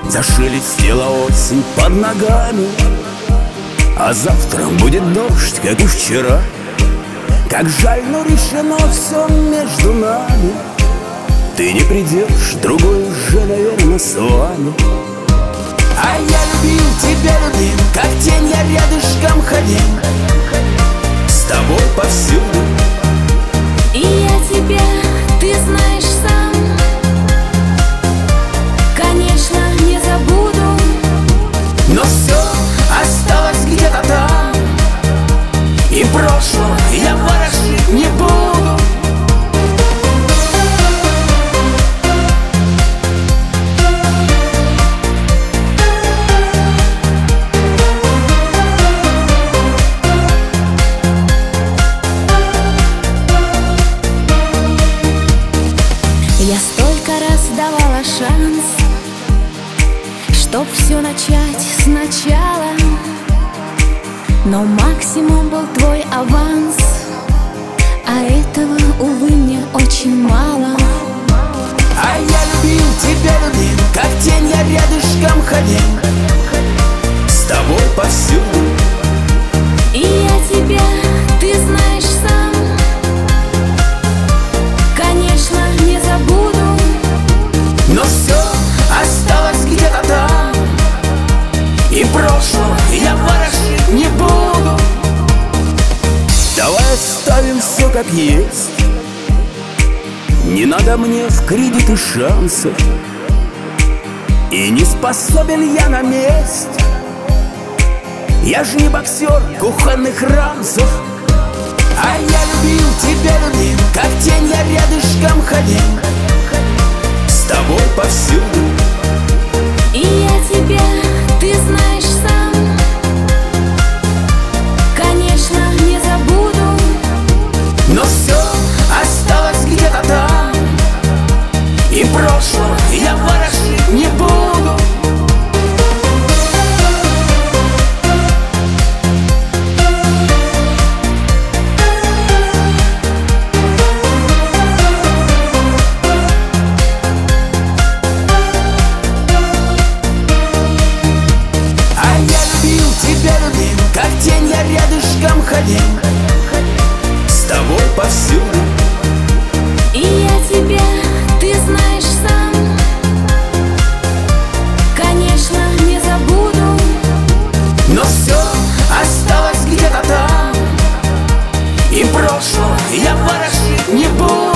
Зашелестела осень под ногами, а завтра будет дождь, как и вчера. Как жаль, но решено все между нами. Ты не придешь, другой уже, наверное, с вами. А я любил тебя, любил, как тень я рядышком ходил, с тобой повсюду. И я тебя, ты знаешь сам, конечно, не забуду. Но все осталось где-то там, и прошлого я ворошить не буду. Я столько раз давала шанс, чтоб все начать сначала, но максимум был твой аванс, а этого, увы, мне очень мало. А я любил тебя, любил, как тень я рядышком ходил, с тобой повсюду. И я тебя, ты знаешь сам, конечно, не забуду. Но все осталось где-то там, и прошлого я ворошить не буду. Давай оставим все как есть, не надо мне в кредиты шансов, и не способен я на месть. Я же не боксер кухонных ранцев. А я любил тебя, любил, как тень я рядышком ходил, с тобой повсюду. И я тебя, ты знаешь сам, конечно, не забуду. Но все осталось где-то там, и прошлого я ворошить не буду. Как тень я рядышком ходил, с тобой повсюду. И я тебя, ты знаешь сам, конечно, не забуду. Но все осталось где-то там, и прошлого я ворошить не буду.